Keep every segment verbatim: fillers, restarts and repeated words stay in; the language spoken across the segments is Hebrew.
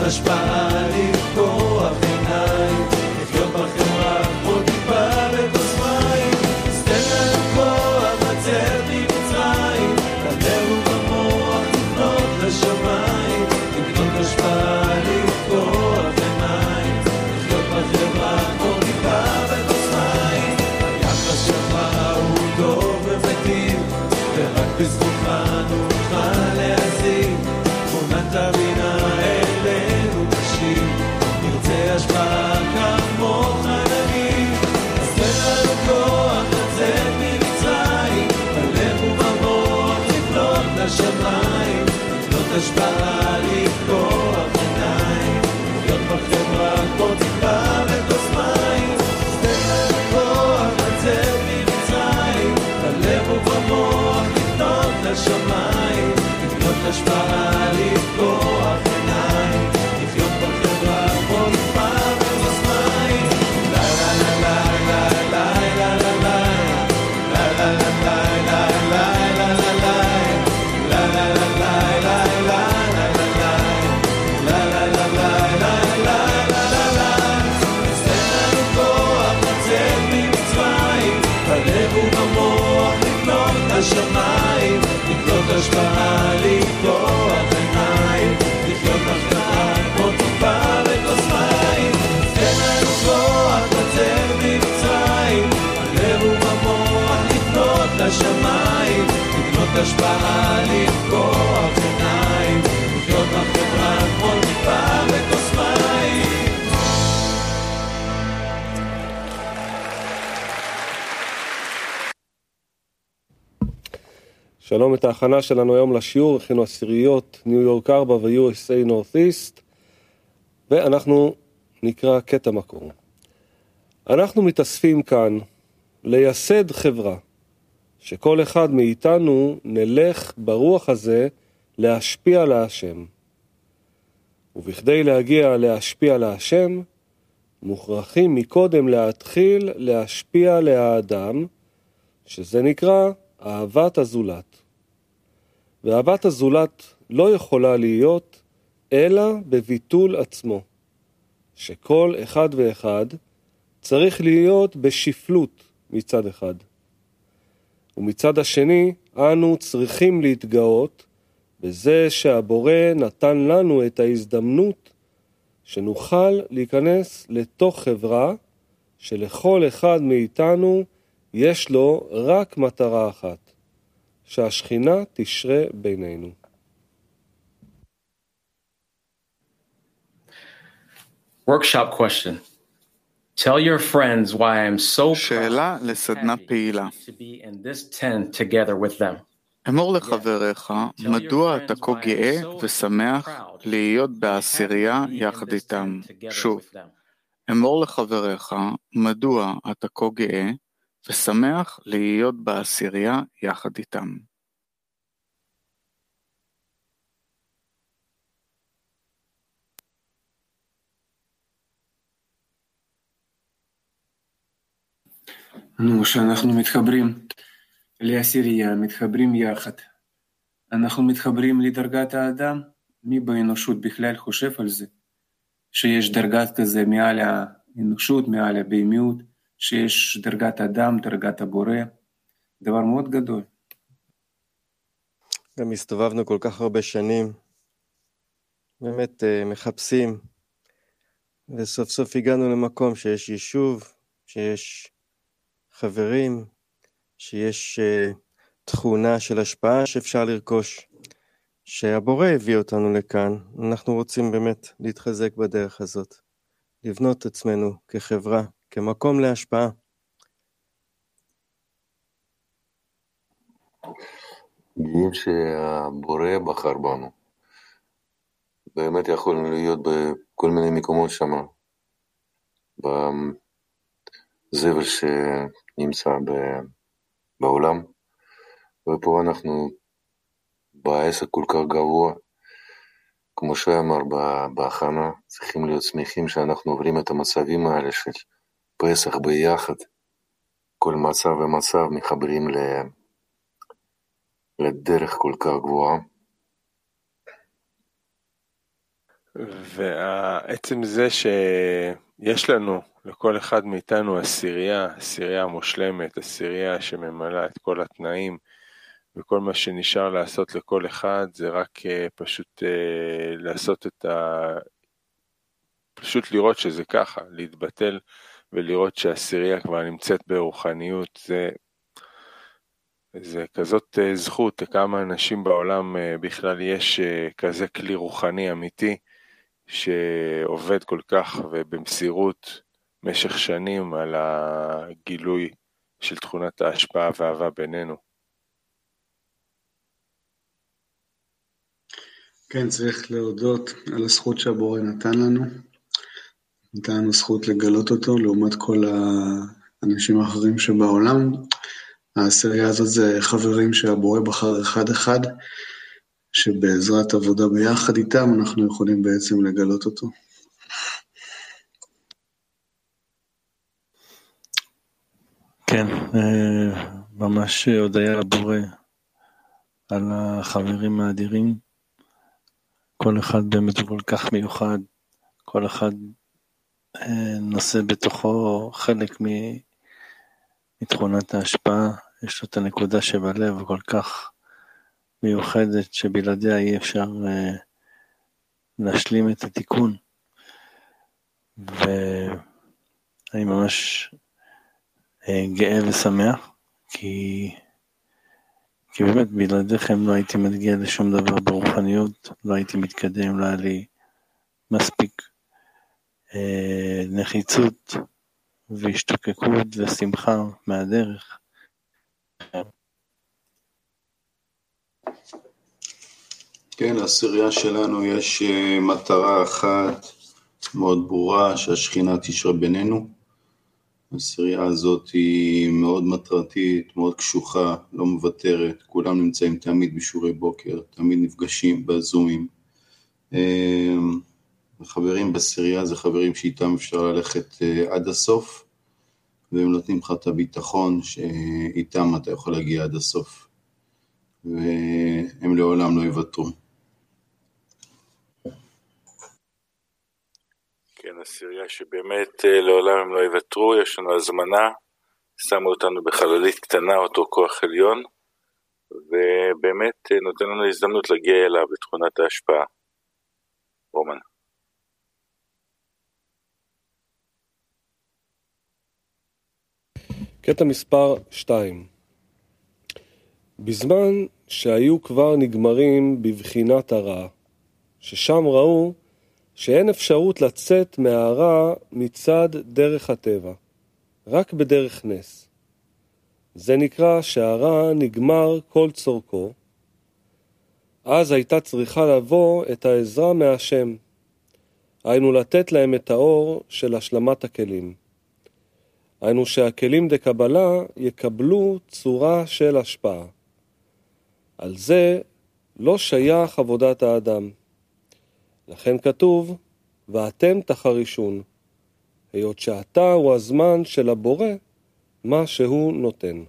השפעה, לפקוח עיניים, לחיות בחברה כמו טיפה בכוס מים. אז תן לנו כוח לצאת ממצרים, בלב ובמוח לפנות לשמיים, לקנות השפעה, לפקוח עיניים, לחיות בחברה כמו טיפה בכוס מים. היחס שלך הוא טוב ומיטיב, ורק בזכותך נוכל להזיק. תמונת הבינה אלינו תשיב, נרצה השפעה כמוך נגיד. אז תן לנו כוח לצאת ממצרים, בלב ובמוח לפנות לשמיים, לקנות השפעה, לפקוח עיניים, לחיות בחברה כמו טיפה בכוס מים. אז תן לנו כוח לצאת ממצרים, בלב ובמוח לפנות לשמיים, לקנות השפעה, לפקוח עיניים, לחיות בחברה כמו טיפה בכוס מים. לה לה לה לה לה לה לה לה לה לה לה לה לה לה השמיים, לקנות השפעה, לפקוח עיניים, לחיות בחברה כמו טיפה בכוס מים. תן לנו כוח לצאת ממצרים, בלב ובמוח לפנות לשמיים, לקנות השפעה, לפקוח עיניים, לחיות בחברה כמו טיפה בכוס מים. שלום, את ההכנה שלנו היום לשיעור הכינו עשיריות ניו יורק ארבע ו-יו אס איי North East, ואנחנו נקרא קטע מקור. אנחנו מתאספים כאן לייסד חברה, שכל אחד מאיתנו נלך ברוח הזה להשפיע להשם. ובכדי להגיע להשפיע להשם, מוכרחים מקודם להתחיל להשפיע לאדם, שזה נקרא אהבת הזולת. ואהבת הזולת לא יכולה להיות אלא בביטול עצמו, שכל אחד ואחד צריך להיות בשפלות מצד אחד. ומצד השני, אנו צריכים להתגאות בזה שהבורא נתן לנו את ההזדמנות שנוכל להיכנס לתוך חברה שלכל אחד מאיתנו יש לו רק מטרה אחת, שהשכינה תשרה בינינו. Workshop question. Tell your friends why I'm so שאלה לסדנה פעילה. to be in this tent together with them. אמור לחבריך, מדוע אתה כה גאה ושמח להיות בעשירייה יחד איתם. שוב, אמור לחבריך, מדוע אתה כה גאה ושמח להיות בעשירייה יחד איתם. נו, שאנחנו מתחברים לעשירייה, מתחברים יחד. אנחנו מתחברים לדרגת האדם. מי באנושות בכלל חושב על זה? שיש דרגת כזה מעל האנושות, מעל הבהמיות, שיש דרגת אדם, דרגת הבורא. דבר מאוד גדול. גם הסתובבנו כל כך הרבה שנים, באמת מחפשים, וסוף סוף הגענו למקום שיש יישוב, שיש חברים, שיש uh, תכונה של השפעה שאפשר לרכוש, שהבורא הביא אותנו לכאן. אנחנו רוצים באמת להתחזק בדרך הזאת, לבנות עצמנו כחברה, כמקום להשפעה. גאים שהבורא בחר בנו. באמת יכולנו להיות בכל מיני מקומות שם, בזבל שנמצא בעולם, ופה אנחנו בעסק כל כך גבוה, כמו שאמר בהכנה, צריכים להיות שמחים שאנחנו עוברים את המצבים האלה של פסח ביחד, כל מצב ומצב מחברים לדרך כל כך גבוהה. ועצם זה שיש לנו, לכל אחד מאיתנו, עשירייה, עשירייה מושלמת, עשירייה שממלאה את כל התנאים, וכל מה שנשאר לעשות לכל אחד זה רק פשוט לעשות את ה... פשוט לראות שזה ככה, להתבטל ולראות שהעשירייה כבר נמצאת ברוחניות, זה, זה כזאת זכות, לכמה אנשים בעולם בכלל יש כזה כלי רוחני אמיתי, שעובד כל כך ובמסירות משך שנים על הגילוי של תכונת ההשפעה והאהבה בינינו. כן, צריך להודות על הזכות שהבורא נתן לנו. נתן לנו זכות לגלות אותו לעומת כל האנשים האחרים שבעולם. העשירייה הזאת זה חברים שהבורא בחר אחד אחד, שבעזרת עבודה ביחד איתם אנחנו יכולים בעצם לגלות אותו. כן, ממש הודיה לבורא על החברים האדירים. כל אחד באמת הוא כל כך מיוחד, כל אחד נושא בתוכו חלק מתכונת ההשפעה, יש לו את הנקודה שבלב כל כך מיוחדת שבלעדיה אי אפשר להשלים את התיקון, ואני ממש גאה ושמח, כי, כי באמת בלעדיכם לא הייתי מגיע לשום דבר ברוחניות, לא הייתי מתקדם, לא היה לי מספיק אה, נחיצות והשתוקקות ושמחה מהדרך. כן, לעשירייה שלנו יש מטרה אחת מאוד ברורה, שהשכינה תשרה בינינו. העשירייה הזאת היא מאוד מטרתית, מאוד קשוחה, לא מוותרת, כולם נמצאים תמיד בשיעורי בוקר, תמיד נפגשים בזומים. החברים בעשירייה זה חברים שאיתם אפשר ללכת עד הסוף, והם נותנים לך את הביטחון שאיתם אתה יכול להגיע עד הסוף, והם לעולם לא יוותרו. כן, עשירייה שבאמת לעולם הם לא יוותרו, יש לנו הזמנה, שמו אותנו בחללית קטנה, אותו כוח עליון, ובאמת נותן לנו הזדמנות להגיע אליו בתכונת ההשפעה. רומן. קטע מספר שתיים. בזמן שהיו כבר נגמרים בבחינת הרע, ששם ראו שאין אפשרות לצאת מהרע מצד דרך הטבע, רק בדרך נס. זה נקרא שהרע נגמר כל צורכו, אז הייתה צריכה לבוא את העזרה מהשם, היינו לתת להם את האור של השלמת הכלים. היינו שהכלים דקבלה יקבלו צורה של השפעה. על זה לא שייך עבודת האדם. לכן כתוב, ואתם תחרישון, היות שעתה הוא הזמן של הבורא, מה שהוא נותן.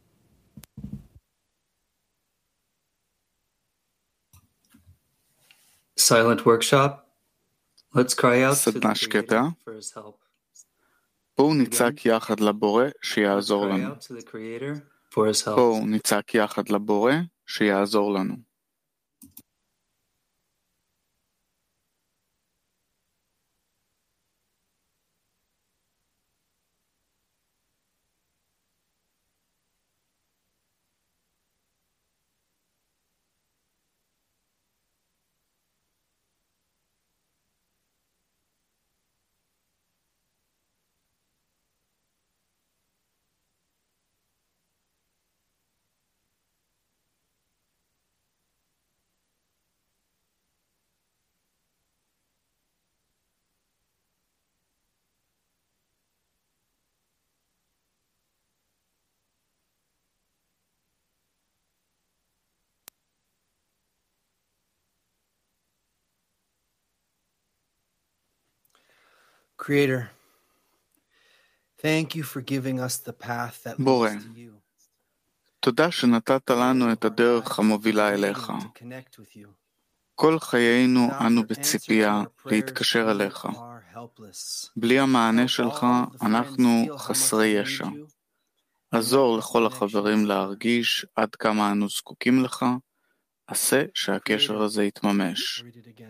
Silent workshop. Let's cry out to סדנה the שקטה. Creator for his help. בואו נצעק יחד לבורא שיעזור Cry לנו. out to the Creator for his help. בואו נצעק יחד לבורא שיעזור לנו. Creator, thank you for giving us the path that בורא, leads to you. תודה שנתת לנו את הדרך המובילה אליך. To connect with you. כל חיינו אנו בציפייה להתקשר אליך. בלי המענה שלך אנחנו חסרי ישע. עזור לכל החברים להרגיש עד כמה אנו זקוקים לך, עשה שהקשר הזה יתממש.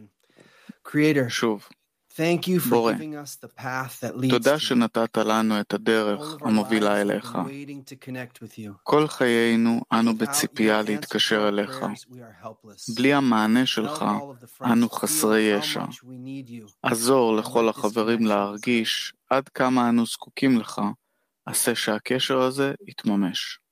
שוב, בורא, תודה שנתת לנו את הדרך המובילה אליך. כל חיינו אנו בציפייה להתקשר אליך. בלי המענה שלך אנו חסרי ישע. עזור לכל החברים להרגיש עד כמה אנו זקוקים לך, עשה שהקשר הזה יתממש.